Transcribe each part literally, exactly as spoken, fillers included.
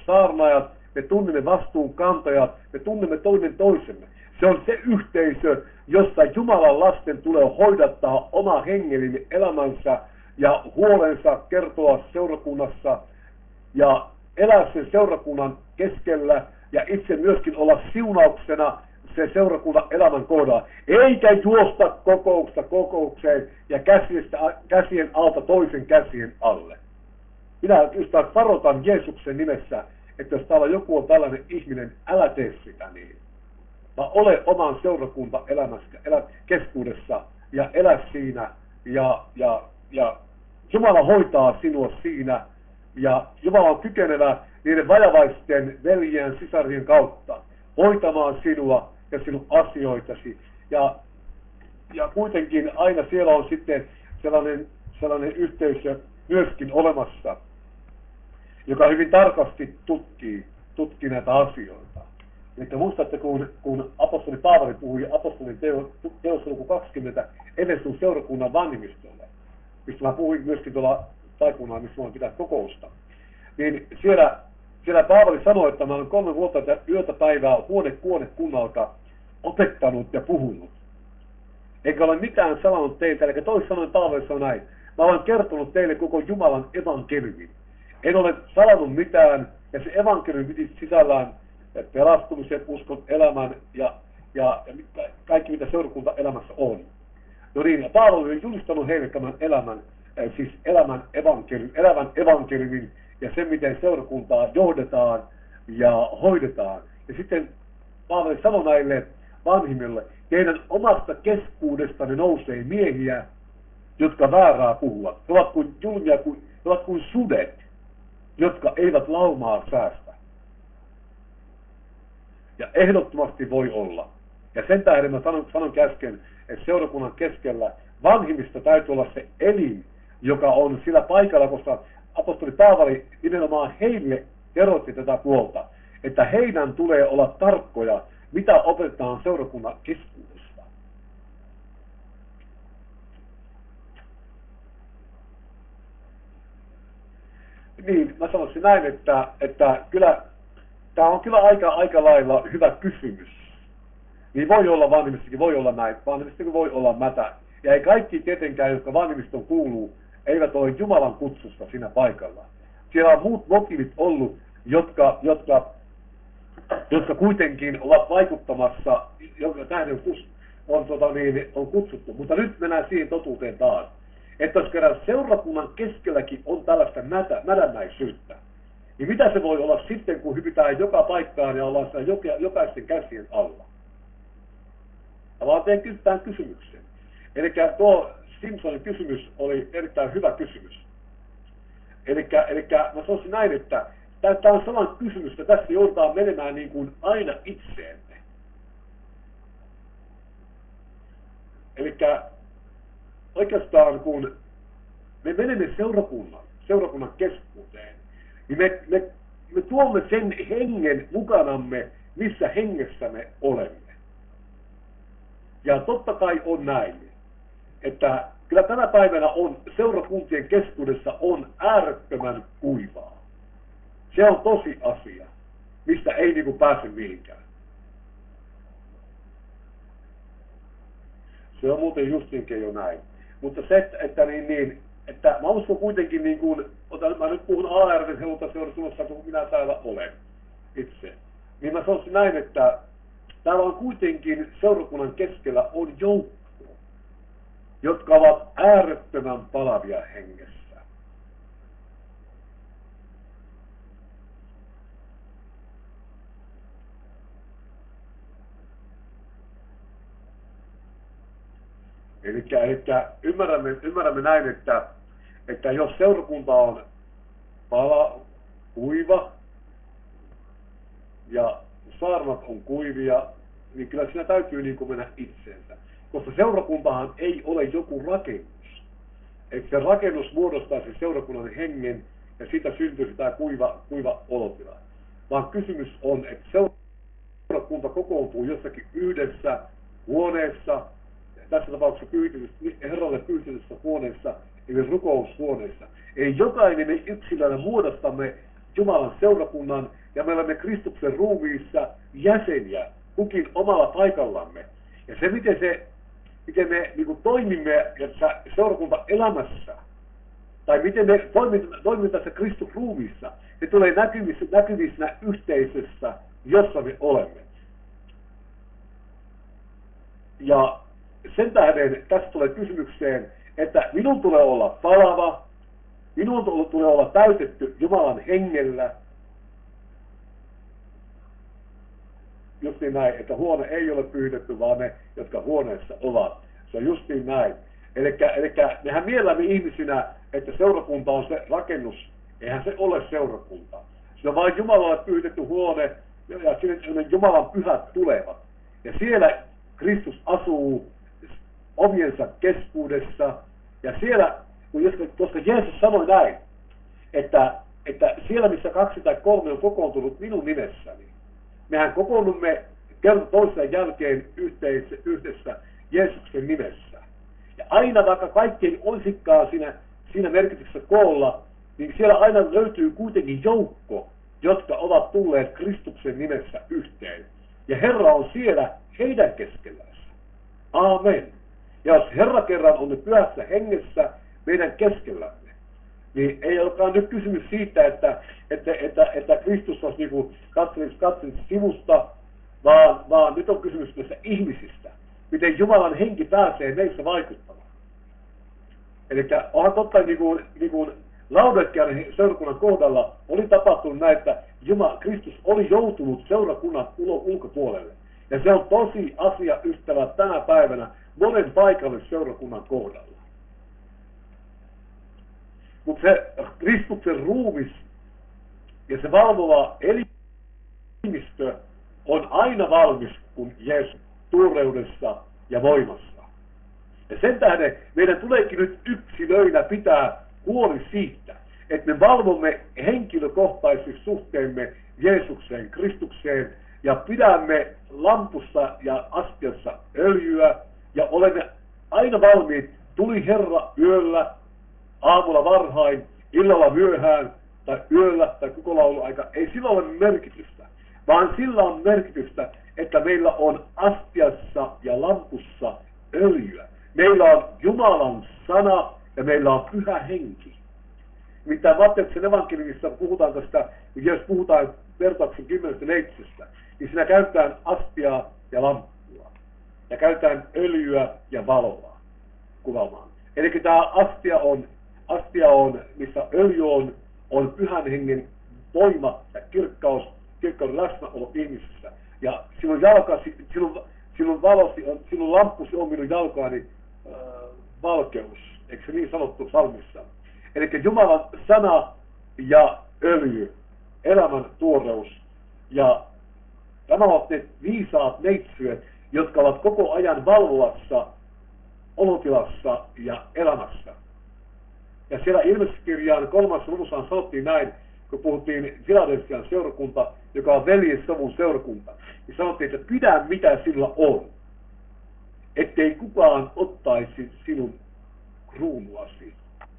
saarnaajat, me tunnemme vastuunkantajat, me tunnemme toinen toisemme. Se on se yhteisö, jossa Jumalan lasten tulee hoidattaa oma hengellinen elämänsä ja huolensa kertoa seurakunnassa ja elää sen seurakunnan keskellä ja itse myöskin olla siunauksena se seurakunnan elämän kohdalla. Eikä juosta kokouksesta kokoukseen ja käsistä, käsien alta toisen käsien alle. Minä just varoitan Jeesuksen nimessä, että jos täällä joku on tällainen ihminen, älä tee sitä niin. Vaan ole oman seurakuntaelämässä elä keskuudessa ja elä siinä ja, ja, ja Jumala hoitaa sinua siinä ja Jumala on kykenevä niiden vajavaisten veljien sisarien kautta hoitamaan sinua ja sinun asioitasi. Ja, ja kuitenkin aina siellä on sitten sellainen, sellainen yhteisö myöskin olemassa, joka hyvin tarkasti tutkii, tutkii näitä asioita. Eli muistatte, kun, kun apostoli Paavali puhui apostolin teo, teossa luku kaksikymmentä Efesun seurakunnan vanhimmistolle, mistä mä puhuin myöskin tuolla taikunnalla, missä mä pitää kokousta, niin siellä, siellä Paavali sanoi, että mä olen kolme vuotta yötä päivää huone kuone kunnalta opettanut ja puhunut. Enkä ole mitään sanonut teiltä, eli toisin sanoen Paavali sanoi näin. Mä olen kertonut teille koko Jumalan evankeliumin. En ole salannut mitään, ja se evankeliumi piti sisällään pelastumisen, uskon, elämän ja, ja, ja kaikki, mitä seurakunta elämässä on. No niin, ja Paavali on julistanut heille tämän elämän, äh, siis elämän evankeliumin, elämän evankeliumin ja sen, miten seurakuntaa johdetaan ja hoidetaan. Ja sitten Paavali sanoi näille vanhimmille, teidän omasta keskuudestanne nousee miehiä, jotka väärää puhuvat. He ovat kuin julmia, kuin, he ovat kuin sudet, jotka eivät laumaa säästä. Ja ehdottomasti voi olla. Ja sen tähden mä sanon, sanon käsken, että seurakunnan keskellä vanhimmista täytyy olla se elin, joka on sillä paikalla, koska apostoli Paavali nimenomaan heille erotti tätä puolta, että heidän tulee olla tarkkoja, mitä opetetaan seurakunnan keskuudessa. Niin, mä sanoisin näin, että, että kyllä tämä on kyllä aika, aika lailla hyvä kysymys. Niin voi olla vanhimmistakin, voi olla näin, vanhimmistakin voi olla mätä. Ja ei kaikki tietenkään, jotka vanhimmiston kuuluu, eivät ole Jumalan kutsusta siinä paikalla. Siellä on muut motiivit ollut, jotka, jotka, jotka kuitenkin ovat vaikuttamassa, jonka tähden on, tota niin, on kutsuttu. Mutta nyt mennään siihen totuuteen taas. Että jos kerran seurakunnan keskelläkin on tällaista mätä, mädännäisyyttä, niin mitä se voi olla sitten, kun hypitään joka paikkaan ja ollaan siellä joka, jokaisten käsien alla? Ja vaan teen tämän kysymyksen. Eli tuo Simpsonin kysymys oli erittäin hyvä kysymys. Eli mä sanoisin näin, että tämä on sellainen kysymys, että tässä joudutaan menemään niin kuin aina itseemme. Eli oikeastaan kun me menemme seurakunnan, seurakunnan keskuuteen, niin me, me, me tuomme sen hengen mukanamme, missä hengessä me olemme. Ja totta kai on näin, että kyllä tänä päivänä on seurakuntien keskuudessa on äärettömän kuivaa. Se on tosi asia, mistä ei niinku pääse mihinkään. Se on muuten justinkin jo näin. Mutta se, että, että, niin, niin, että mä uskon kuitenkin, niin kuin, otan, mä nyt puhun A R V-seurakunnasta, kun minä täällä olen itse, niin mä sanoisin näin, että täällä on kuitenkin seurakunnan keskellä on joukko, jotka ovat äärettömän palavia hengessä. Eli, eli ymmärrämme, ymmärrämme näin, että, että jos seurakunta on pala, kuiva ja saarnat on kuivia, niin kyllä siinä täytyy niin kuin mennä itseensä. Koska seurakuntahan ei ole joku rakennus. Että se rakennus muodostaisi seurakunnan hengen ja siitä syntyisi tämä kuiva, kuiva olotila. Vaan kysymys on, että seurakunta kokoontuu jossakin yhdessä huoneessa, tässä tapauksessa Herralle pyytetyssä huoneessa, eli rukoushuoneessa. Eli jokainen me yksilönä muodostamme Jumalan seurakunnan ja me olemme Kristuksen ruumiissa jäseniä, kukin omalla paikallamme. Ja se, miten, se, miten me niin kuin toimimme seurakunta elämässä, tai miten me toimimme, toimimme tässä Kristuksen ruumiissa, se tulee näkyvissä, näkyvissä yhteisössä, jossa me olemme. Ja sen tähden tässä tulee kysymykseen, että minun tulee olla palava, minun tulee olla täytetty Jumalan hengellä. Justiin näin, että huone ei ole pyhitetty, vaan ne, jotka huoneessa ovat. Se on justiin näin. Eli mehän miellämme ihmisinä, että seurakunta on se rakennus. Eihän se ole seurakunta. Se on vain Jumalalle pyhitetty huone, ja sinne Jumalan pyhät tulevat. Ja siellä Kristus asuu omiensa keskuudessa. Ja siellä, koska Jeesus sanoi näin, että, että siellä missä kaksi tai kolme on kokoontunut minun nimessäni, mehän kokoonnumme kerta toisen jälkeen yhteis- yhdessä Jeesuksen nimessä. Ja aina vaikka kaikkein olisikaan siinä, siinä merkityksessä koolla, niin siellä aina löytyy kuitenkin joukko, jotka ovat tulleet Kristuksen nimessä yhteen. Ja Herra on siellä heidän keskellään. Aamen. Ja jos Herra kerran on nyt pyhässä hengessä meidän keskellämme, niin ei olekaan nyt kysymys siitä, että, että, että, että Kristus olisi niin katselisi, katselisi sivusta, vaan, vaan nyt on kysymys näistä ihmisistä, miten Jumalan henki pääsee meissä vaikuttamaan. Eli onhan totta, niin kuin, niin kuin Laodicean seurakunnan kohdalla oli tapahtunut näin, että Jumala, Kristus oli joutunut seurakunnan ulkopuolelle. Ja se on tosi asia, ystävät, tänä päivänä monen paikallisen seurakunnan kohdalla. Mutta se Kristuksen ruumis ja se valvova elimistö on aina valmis, kun Jeesus tuoreudessa ja voimassa. Ja sen tähden meidän tuleekin nyt yksilöinä pitää huoli siitä, että me valvomme henkilökohtaisesti suhteemme Jeesukseen, Kristukseen, ja pidämme lampussa ja astiassa öljyä, ja olemme aina valmiit, tuli Herra yöllä, aamulla varhain, illalla myöhään, tai yöllä, tai koko lauluaika, ei sillä ole merkitystä, vaan sillä on merkitystä, että meillä on astiassa ja lampussa öljyä. Meillä on Jumalan sana, ja meillä on pyhä henki. Mitä Matteuksen evankeliumissa puhutaan tästä, jos puhutaan vertauksen kymmenestä neitsestä, niin siinä käytetään astiaa ja lamppua. Ja käytetään öljyä ja valoa kuvaamaan. Eli tämä astia on, astia on, missä öljy on, on pyhän hengen voima ja kirkkaus, kirkkauden läsnäolo ihmisissä. Ja sinun jalkasi, sinun, sinun valosi on, sinun lamppusi on minun jalkaani äh, valkeus. Eikö se niin sanottu psalmissa? Eli Jumalan sana ja öljy, elämän tuoreus. Ja nämä ovat ne viisaat neitsyöt, jotka ovat koko ajan valvovassa olotilassa ja elämässä. Ja siellä Ilmestyskirjaan kolmannessa luvussa sanottiin näin, kun puhuttiin Filadelfian seurakunta, joka on veljensovun seurakunta, niin sanottiin, että pidä mitä sinulla on, ettei kukaan ottaisi sinun kruunuasi.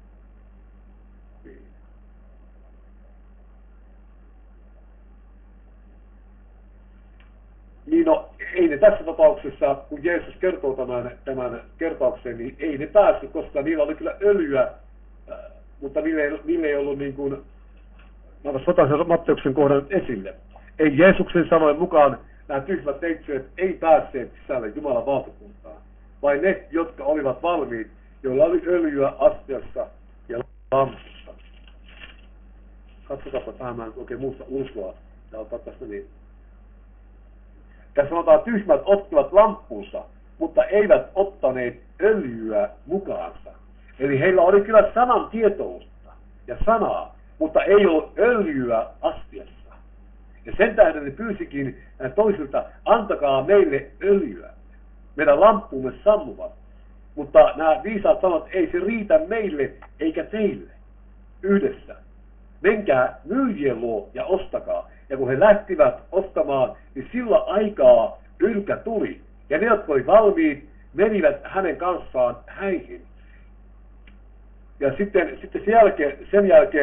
Niin no, ei ne tässä tapauksessa, kun Jeesus kertoo tämän, tämän kertauksen, niin ei ne päässyt, koska niillä oli kyllä öljyä, äh, mutta niille ei, niille ei ollut niin kuin, mä otan sen Matteuksen kohdan esille. Ei Jeesuksen sanoen mukaan nämä tyhmät neitsyöt ei päässeet sisälle Jumalan valtakuntaan, vaan ne, jotka olivat valmiit, joilla oli öljyä astiassa ja lampussa. Katsotaanpa tähän, mä en oikein muista ulkoa, ja ottaa tästä niin. Tässä sanotaan, että tyhmät ottivat lamppunsa, mutta eivät ottaneet öljyä mukaansa. Eli heillä oli kyllä sanan tietoutta ja sanaa, mutta ei ollut öljyä astiassa. Ja sen tähden ne pyysikin toisilta, antakaa meille öljyä. Meidän lamppumme sammuvat. Mutta nämä viisaat sanovat, että ei se riitä meille eikä teille yhdessä. Menkää myyjien luo ja ostakaa. Ja kun he lähtivät ostamaan, niin sillä aikaa ylkä tuli. Ja ne, jotka oli valmiit, menivät hänen kanssaan häihin. Ja sitten, sitten sen jälkeen, sen jälkeen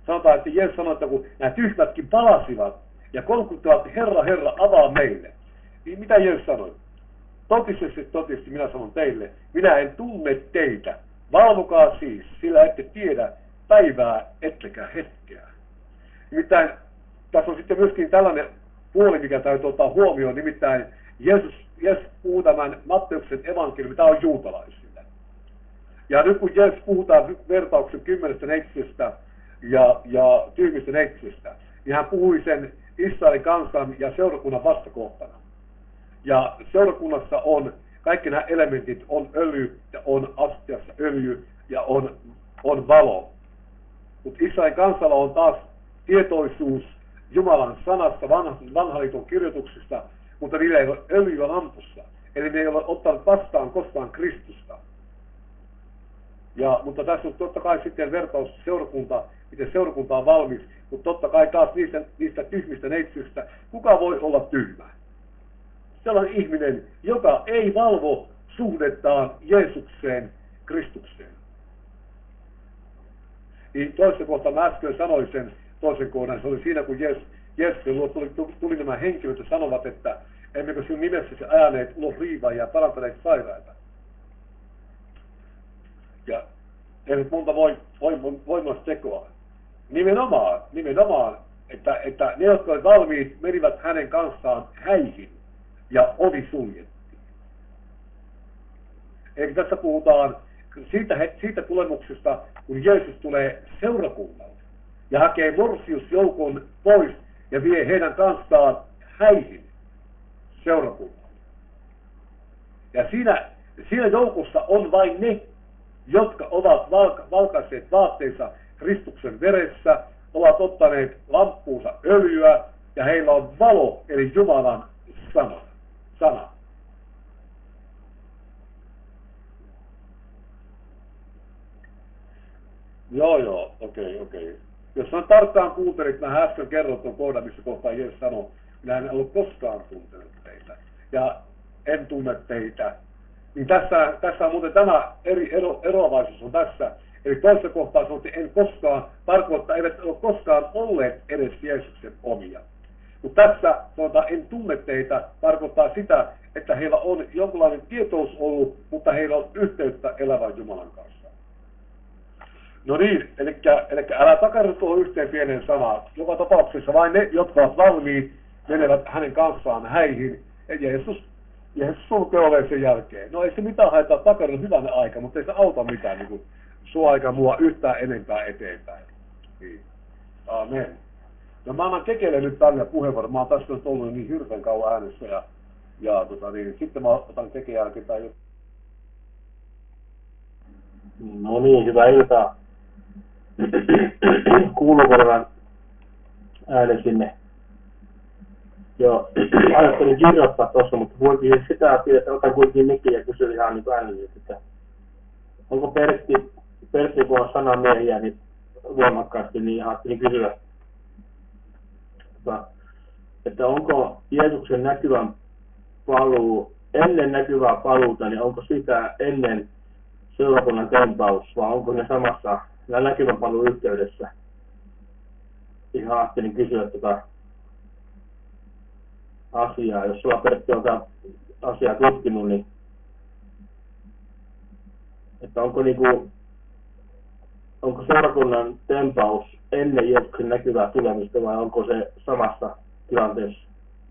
Sanotaan, että Jeesus sanoi, että kun nämä tyhmätkin palasivat ja kolkuttivat, Herra, Herra, avaa meille. Niin mitä Jeesus sanoi? Totisesti, totisesti minä sanon teille, minä en tunne teitä. Valvokaa siis, sillä ette tiedä päivää ettekä hetkeä. Nimittäin tässä on sitten myöskin tällainen puoli, mikä täytyy ottaa huomioon, nimittäin Jeesus, Jeesus puhuu tämän Matteuksen evankeliumin, tämä on juutalaisille. Ja nyt kun Jeesus puhutaan vertauksen kymmenestä neitsystä ja, ja tyhmistä neitsystä, niin hän puhui sen Israelin kansan ja seurakunnan vastakohtana. Ja seurakunnassa on kaikki nämä elementit, on öljy ja on astiassa öljy ja on, on valo. Mutta Israelin kansalla on taas tietoisuus Jumalan sanasta, vanhan liiton kirjoituksista, mutta niillä ei ole öljyä lampussa. Eli ne ei ole ottanut vastaan koskaan Kristusta. Ja, mutta tässä on totta kai sitten vertaus seurakunta, miten seurakunta on valmis, mutta totta kai taas niistä, niistä tyhmistä neitsyistä, kuka voi olla tyhmä? Sellainen ihminen, joka ei valvo suhdettaan Jeesukseen, Kristukseen. Niin toisessa kohtaa mä äsken sanoin sen toisen kohdan, se oli siinä, kun Jeesus, Jeesuksen luo tuli, tuli, tuli nämä henkilöt ja sanovat, että emmekö sinun nimessäsi ajaneet ulos riivaa ja parantaneet sairaita. Ja eivät monta voi, voi, voimallista tekoa. Nimenomaan, nimenomaan että, että ne, jotka olivat valmiit, menivät hänen kanssaan häihin ja ovi suljettiin. Eli tässä puhutaan siitä, siitä tulemuksesta, kun Jeesus tulee seurakunnalle ja hakee morsiusjoukon pois ja vie heidän kanssaan häihin seurakunnalle. Ja siinä, siinä joukossa on vain ne, jotka ovat valka, valkaiseet vaatteensa Kristuksen veressä, ovat ottaneet lamppuunsa öljyä ja heillä on valo, eli Jumalan sana. sana. Joo, joo, okei, okay, okei. Okay. Jos mä tarkkaan kuuntelit, mä äsken kerron tuon kohdan, missä kohtaa Jeesus sanoi, minä en ollut koskaan tuntenut teitä ja en tunne teitä. Niin tässä, tässä on muuten tämä eri ero, eroavaisuus on tässä. Eli toisessa kohtaa sanottiin, en koskaan, tarkoittaa, eivät ole koskaan olleet edes Jeesuksen omia. Mutta tässä sanotaan, en tunne teitä, tarkoittaa sitä, että heillä on jonkinlainen tietous ollut, mutta heillä on yhteyttä elävän Jumalan kanssa. No niin, eli, eli älä takardu tuohon yhteen pienen sanaan. Joka tapauksessa vain ne, jotka ovat valmiit, menevät hänen kanssaan häihin, ja Jeesus, Jeesus sulkee oven sen jälkeen. No ei se mitään haittaa takardu hyvänä aika, mutta ei se auta mitään niin kuin sua aika mua yhtään enempää eteenpäin. Niin. Amen. No mä annan Kekelle nyt tänne puheenvuoron. Mä oon tässä nyt ollut niin hirveän kauan äänessä ja, ja tota, niin, sitten mä otan Keken jälkeen tai jotain. No niin, hyvää iltaa. Kuulukorvan äänen sinne. Joo, ajattelin kirjoittaa tuossa, mutta kuitenkin sitä asiaa, että otan kuitenkin mikin ja kysyn ihan niin äänellisesti, että onko Pertti, Pertti kun on sanamiehiä niin voimakkaasti, niin ajattelin kysyä, että, että onko Jeesuksen näkyvän paluu, ennen näkyvää paluuta, niin onko sitä ennen seurakunnan tempaus, vai onko ne samassa näkyvän paluun yhteydessä? Ihan ajattelin kysyä tätä asiaa. Jos sulla Pertti on tätä asiaa tutkinut, niin että onko, niinku, onko seurakunnan tempaus ennen Jeesuksen näkyvää tulemista vai onko se samassa tilanteessa?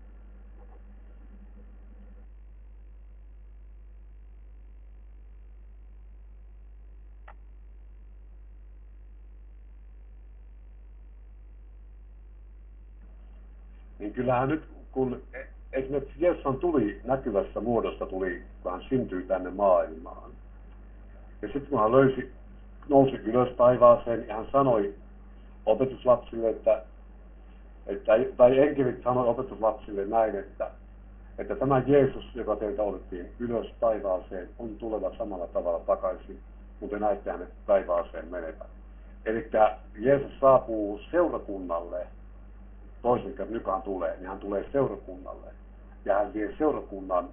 Niin kyllähän nyt, kun esimerkiksi Jeesus tuli näkyvässä muodossa, tuli, kun hän syntyi tänne maailmaan. Ja sitten kun hän löysi, nousi ylös taivaaseen, ja hän sanoi opetuslapsille, että, että tai enkelit sanoi opetuslapsille näin, että, että tämä Jeesus, joka teiltä otettiin ylös taivaaseen, on tuleva samalla tavalla takaisin, mutta näette hänet taivaaseen menevän. Eli Jeesus saapuu seurakunnalle, toisin kuin nykaan tulee, niin hän tulee seurakunnalle ja hän vie seurakunnan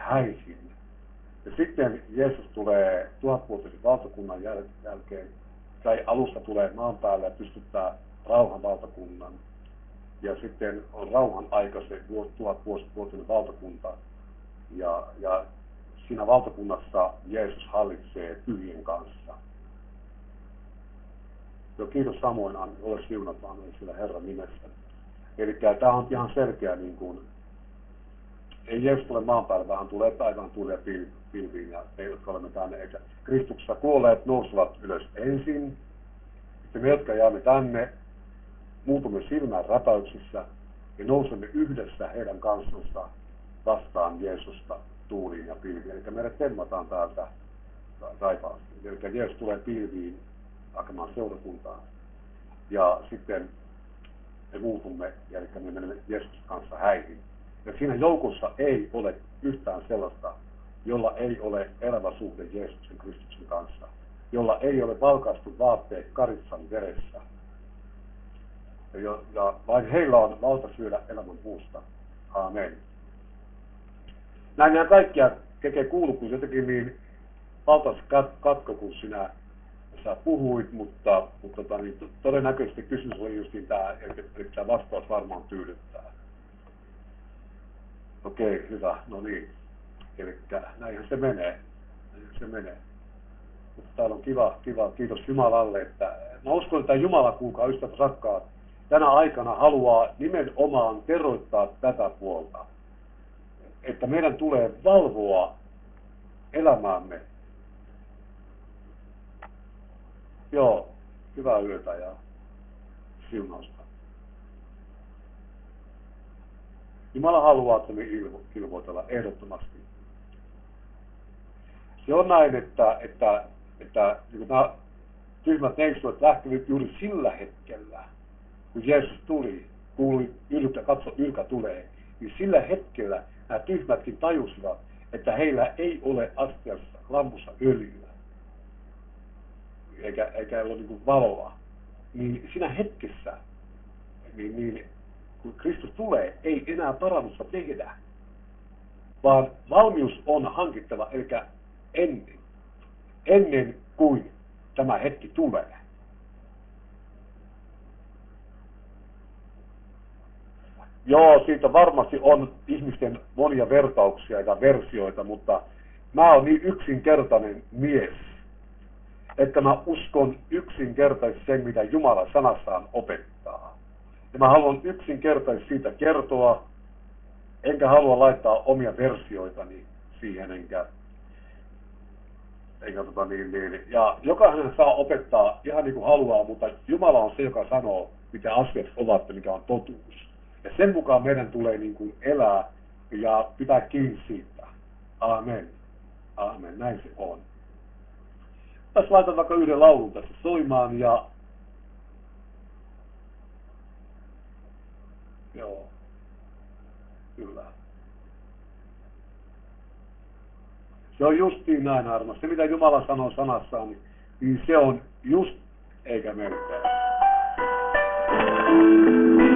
häihin. Ja sitten Jeesus tulee tuhatvuotisen valtakunnan jäl- jälkeen tai alusta tulee maan päälle ja pystyttää rauhan valtakunnan. Ja sitten on rauhan aikaisen tuhatvuotinen valtakunta. Ja, ja siinä valtakunnassa Jeesus hallitsee pyhien kanssa. Jo kiitos samoin, ole siunataan sillä Herran nimessä. Eli tämä on ihan selkeä, niin kuin, ei Jeesus tule maan päälle, vaan tulee taivaan tulee pilviin ja me, jotka olemme tänne. Eikä Kristuksessa kuolleet nousevat ylös ensin. Sitten me, jotka jäämme tänne, muutumme silmään räpäyksissä ja nousemme yhdessä heidän kanssansa vastaan Jeesusta tuuliin ja pilviin. Eli meidät temmataan täältä taivaasta. Eli Jeesus tulee pilviin hakemaan seurakuntaan. Ja sitten me muutumme, eli me menemme Jeesuksen kanssa häihin. Ja siinä joukossa ei ole yhtään sellaista, jolla ei ole elävä suhde Jeesuksen Kristuksen kanssa, jolla ei ole valkaistu vaatteet karitsan veressä. Ja, ja vain heillä on valta syödä elämän puusta. Aamen. Näin nämä kaikkia tekee kuulu, kun jotenkin niin valtaisi katko, kun sinä sä puhuit, mutta, mutta tota, niin, todennäköisesti kysymys oli just tämä, että tämä vastaus varmaan tyydyttää. Okei, hyvä, no niin. Eli näinhän se menee. Näinhän se menee. Mutta täällä on kiva, kiva, kiitos Jumalalle, että mä uskon, että Jumala, kuulkaa ystävät rakkaat, tänä aikana haluaa nimenomaan teroittaa tätä puolta. Että meidän tulee valvoa elämäämme. Joo, hyvää yötä ja siunausta. Jumala haluaa, että me ilmo, ilmoitella ehdottomasti. Se on näin, että, että, että niin nämä tyhmät neuvot lähtivät juuri sillä hetkellä, kun Jeesus tuli, kuului ylkä, katso ylkä tulee, niin sillä hetkellä nämä tyhmätkin tajusivat, että heillä ei ole astiassa lampussa öljyä, eikä, eikä ole niin kuin valoa. Niin siinä hetkessä, niin, niin, kun Kristus tulee, ei enää parannusta tehdä, vaan valmius on hankittava, eli ennen, ennen kuin tämä hetki tulee. Joo, siitä varmasti on ihmisten monia vertauksia ja versioita, mutta mä oon niin yksinkertainen mies, että mä uskon yksinkertaisesti sen, mitä Jumala sanassaan opettaa. Ja mä haluan yksinkertaisesti siitä kertoa, enkä halua laittaa omia versioitani siihen, enkä, enkä tota niin, niin. Ja jokainen saa opettaa ihan niin kuin haluaa, mutta Jumala on se, joka sanoo, mitä asiat ovat ja mikä on totuus. Ja sen mukaan meidän tulee niin kuin elää ja pitää kiinni siitä. Aamen. Aamen. Näin se on. Tässä laitan vaikka yhden laulun tässä soimaan ja... Joo. Kyllä. Se on justiin näin, armas. Se, mitä Jumala sanoo sanassaan, niin se on just eikä melkein.